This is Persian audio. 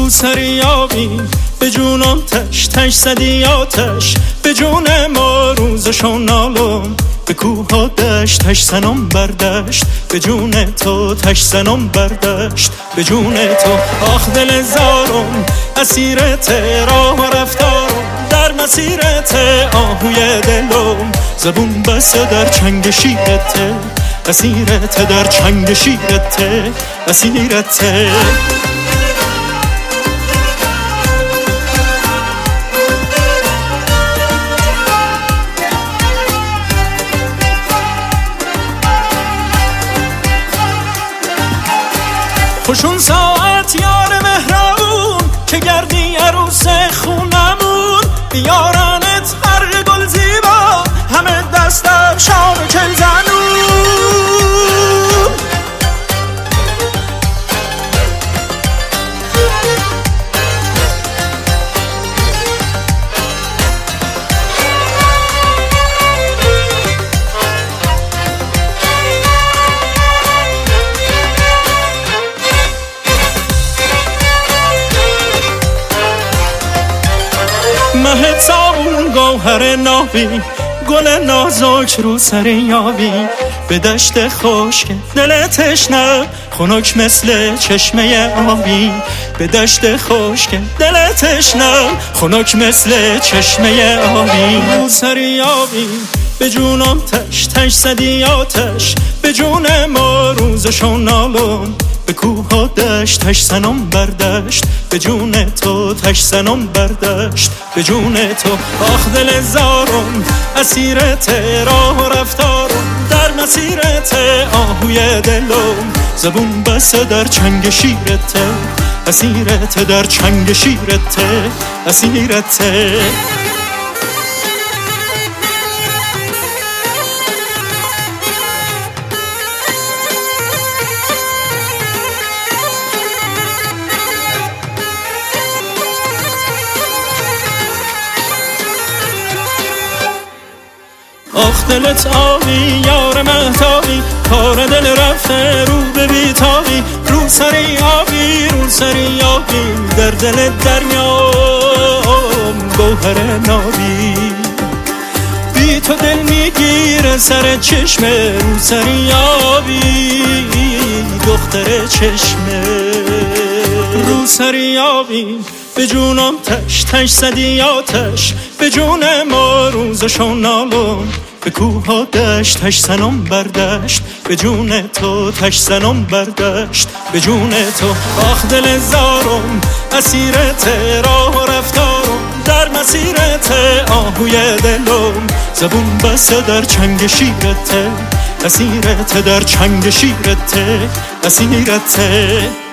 رو سری آبی به جونم تش تش زدی آتش به جون ما روزشون نالم به کوه ها دشت تش زنم بردشت به جون تو تش زنم بردشت به جون تو آخ دل زارم اسیرت راه و رفتارم در مسیرت آهوی دلم زبون بسته در چنگ شیرت اسیرت در چنگ شیرت اسیرت خوشون ساعت یار مهربون که گردی عروس خونمون بیارنت هر گل زیبا همه دستم شام چل زنون مه صابون گوهر نابی گل نازک رو سر یابی به دشت خشک دل تشنه خنک مثل چشمه آبی به دشت خشک دل تشنه خنک مثل چشمه آبی رو سر یابی به جونم تش تش زدی آتش به جون ما روزشون نالم به کوه ها دشت تش زنم بردشت به جون تو تش زنم بردشت به جون تو آخ دل زارم اسیرت راه و رفتارم در مسیرت آهوی دلم زبون بسته در چنگ شیرت اسیرت در چنگ شیرت اسیرت آخ دلت آبی یار مهتابی کار دل رفته رو به بیتابی رو سری آبی رو سری آبی در دل دریام گوهر نابی بی تو دل میگیره سر چشمه رو سری آبی دختر چشمه رو سری آبی به جونم تش تش زدی آتش به جون ما روزشون نالم به کوه ها دشت تش زنم بردشت به جون تو تش زنم بردشت به جون تو آخ دل زارم اسیرت راه و رفتارم در مسیرت آهوی دلم زبون بسته در چنگ شیرت اسیرت در چنگ شیرت اسیرت